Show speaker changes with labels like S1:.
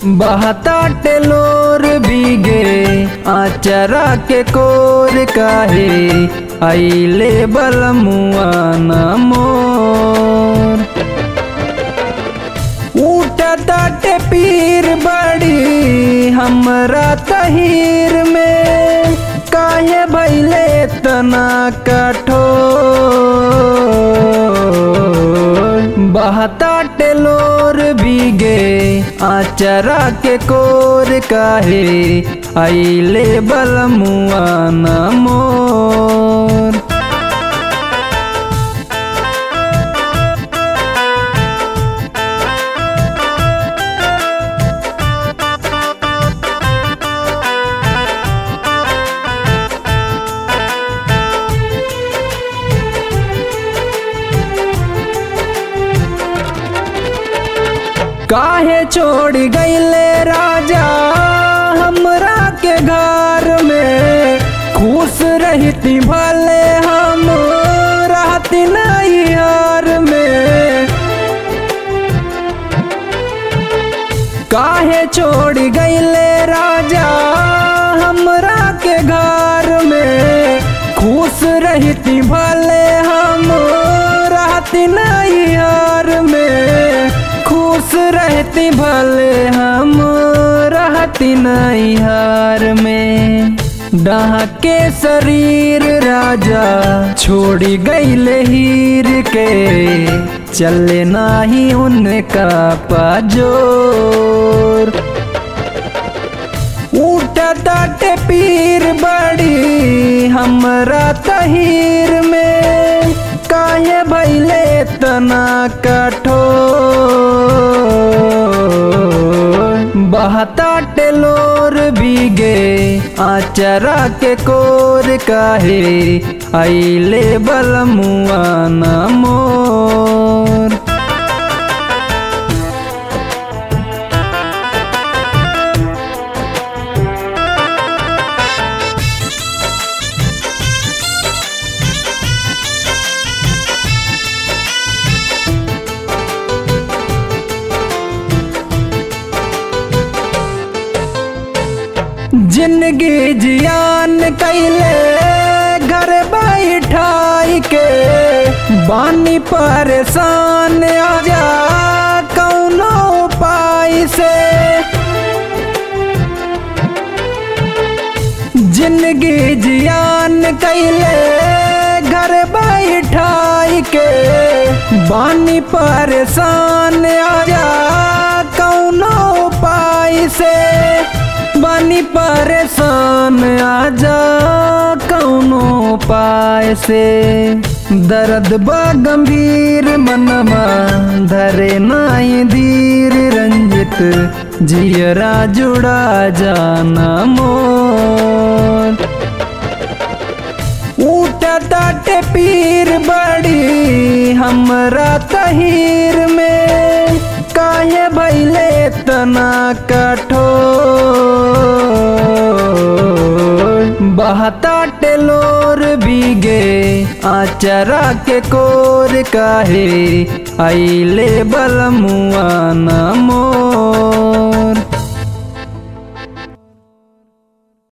S1: बहता टेलोर बीगे आचरा के कोर काहे आइले बलमुआ न मोर। उठता टे पीर बड़ी हमरा तहीर में काहे भैले तना कठोर। बहता टेलोर बीगे आचरा के कोर काहे आइले बलमुआ न मोर। काहे छोड़ गईले राजा हमरा के घर में, खुश रहती भले हम रहती नहीं यार में। काहे छोड़ गईले राजा हमरा के घर में, खुश रहती भले हम रहती नहीं यार में। खुश रहती भले हम रहती नैहर में। डाह के शरीर राजा छोड़ी गईले हीर के, चले नाही उनका पाजोर। उठता टे पीर बड़ी हमरा तहीर में काहे भैले तना कठोर। बहता टेलोर बीगे आचरा के कोर काहे आइले बलमुआ न मोर। जिंदगी जियान कैले घर बैठाई के, बानी परेशान आजा कौनो उपाय से। जिंदगी जियान कैले घर बैठाई के, बानी परेशान आजा कौनो उपाय से। बानी परेशान आजा कौनो उपाय से। दर्द बा गंभीर मनमा धरे नाई धीर, रंजित जियरा जुड़ा जाना मोर। उठता टे पीर बड़ी हमरा तहीर में काहे भैले तना कठोर। बहता टेलोर बीगे आचरा के कोर काहे आइले बलमुआ